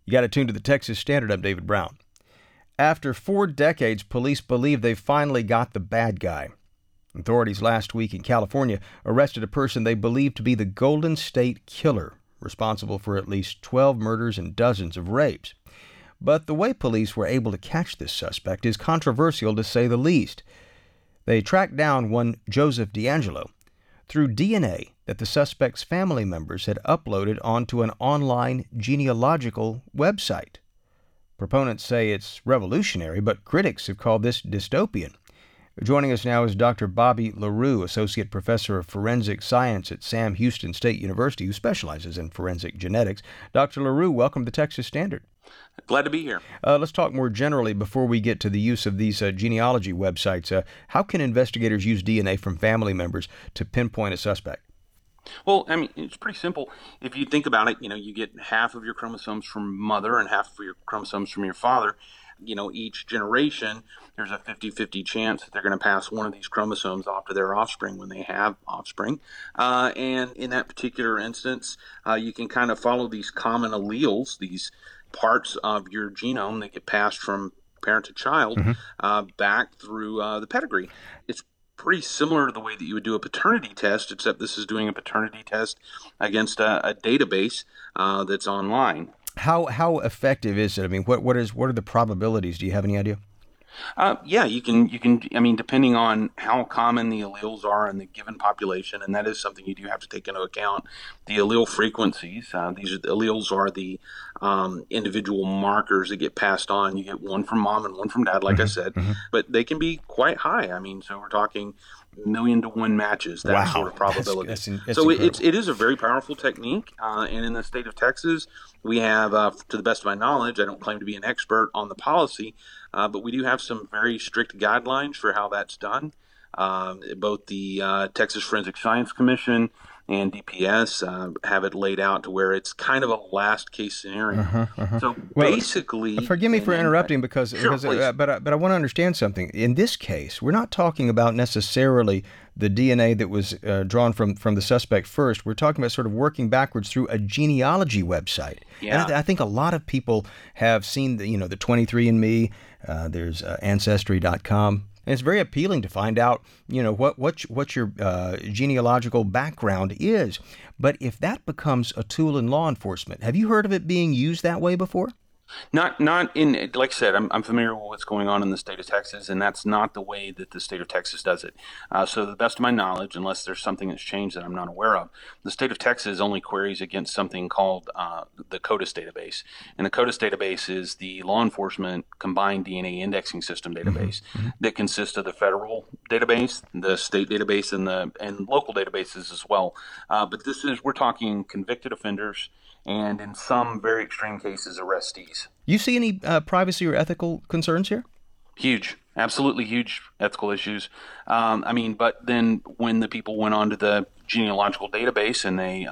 You got to tune to the Texas Standard. I'm David Brown. After 4 decades, police believe they've finally got the bad guy. Authorities last week in California arrested a person they believe to be the Golden State Killer, responsible for at least 12 murders and dozens of rapes. But the way police were able to catch this suspect is controversial, to say the least. They tracked down one Joseph D'Angelo through DNA that the suspect's family members had uploaded onto an online genealogical website. Proponents say it's revolutionary, but critics have called this dystopian. Joining us now is Dr. Bobby LaRue, Associate Professor of Forensic Science at Sam Houston State University, who specializes in forensic genetics. Dr. LaRue, welcome to the Texas Standard. Glad to be here. Let's talk more generally before we get to the use of these genealogy websites. How can investigators use DNA from family members to pinpoint a suspect? Well, I mean, it's pretty simple. If you think about it, you get half of your chromosomes from mother and half of your chromosomes from your father. Each generation, there's a 50-50 chance that they're going to pass one of these chromosomes off to their offspring when they have offspring. And in that particular instance, you can kind of follow these common alleles, these parts of your genome that get passed from parent to child, back through the pedigree. It's pretty similar to the way that you would do a paternity test, except this is doing a paternity test against a database that's online. How effective is it? I mean, what are the probabilities? Do you have any idea? Yeah, you can. I mean, depending on how common the alleles are in the given population, and that is something you do have to take into account. The allele frequencies. These alleles are the individual markers that get passed on. You get one from mom and one from dad, like I said, but they can be quite high. I mean, so we're talking 1,000,000-to-1 matches, that sort of probability. That's so it is a very powerful technique, and in the state of Texas, we have, to the best of my knowledge, I don't claim to be an expert on the policy, but we do have some very strict guidelines for how that's done. Both the Texas Forensic Science Commission and DPS have it laid out to where it's kind of a last case scenario. So basically, forgive me for interrupting because but I want to understand something. In this case, we're not talking about necessarily the DNA that was drawn from the suspect first. We're talking about sort of working backwards through a genealogy website. Yeah. And I think a lot of people have seen the 23andMe. There's Ancestry.com. And it's very appealing to find out, what your genealogical background is. But if that becomes a tool in law enforcement, have you heard of it being used that way before? Not in, like I said, I'm familiar with what's going on in the state of Texas, and that's not the way that the state of Texas does it. So to the best of my knowledge, unless there's something that's changed that I'm not aware of, the state of Texas only queries against something called the CODIS database. And the CODIS database is the law enforcement combined DNA indexing system database that consists of the federal database, the state database, and local databases as well. But we're talking convicted offenders, and in some very extreme cases, arrestees. You see any privacy or ethical concerns here? Huge, absolutely huge ethical issues. But then when the people went onto the genealogical database and they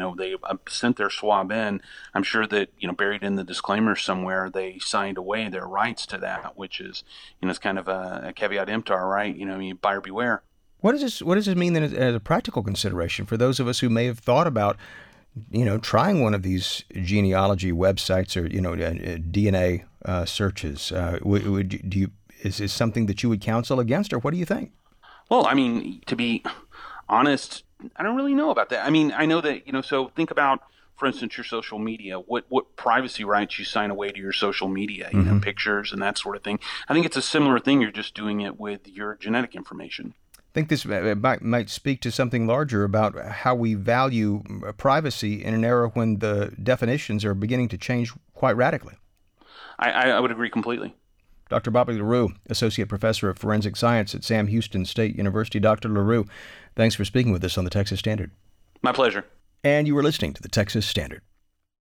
sent their swab in, I'm sure that, buried in the disclaimer somewhere, they signed away their rights to that, which is, it's kind of a caveat emptor, right? Buyer beware. What does this mean then as a practical consideration for those of us who may have thought about trying one of these genealogy websites or, DNA searches? Is this something that you would counsel against, or what do you think? Well, I mean, to be honest, I don't really know about that. I mean, I know that, so think about, for instance, your social media, what privacy rights you sign away to your social media, pictures and that sort of thing. I think it's a similar thing. You're just doing it with your genetic information. I think this might speak to something larger about how we value privacy in an era when the definitions are beginning to change quite radically. I would agree completely. Dr. Bobby LaRue, Associate Professor of Forensic Science at Sam Houston State University. Dr. LaRue, thanks for speaking with us on the Texas Standard. My pleasure. And you were listening to the Texas Standard.